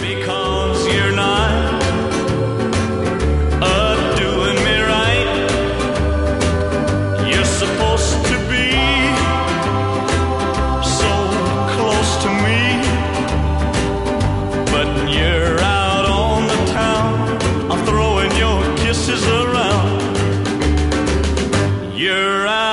because you're not doing me right. You're supposed to be so close to me, but you're out on the town, I'm throwing your kisses around. You're out